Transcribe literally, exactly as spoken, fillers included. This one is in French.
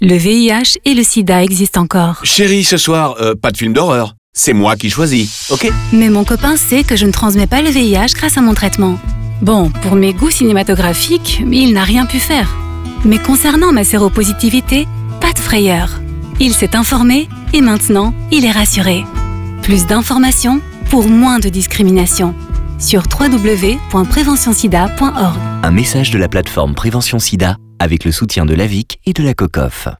Le V I H et le sida existent encore. Chérie, ce soir, euh, pas de film d'horreur. C'est moi qui choisis, ok? Mais mon copain sait que je ne transmets pas le V I H grâce à mon traitement. Bon, pour mes goûts cinématographiques, il n'a rien pu faire. Mais concernant ma séropositivité, pas de frayeur. Il s'est informé et maintenant, il est rassuré. Plus d'informations pour moins de discrimination sur w w w point prévention sida point org. Un message de la plateforme Prévention Sida avec le soutien de l'A V I C et de la COCOF.